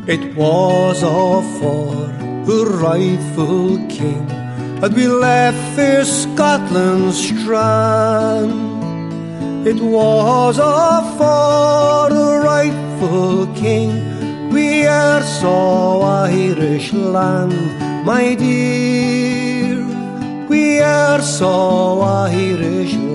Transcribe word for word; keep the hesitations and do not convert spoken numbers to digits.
It was all for the rightful king that we left this Scotland's strand. It was all for the rightful king, we are so Irish land, my dear, we are so Irish land.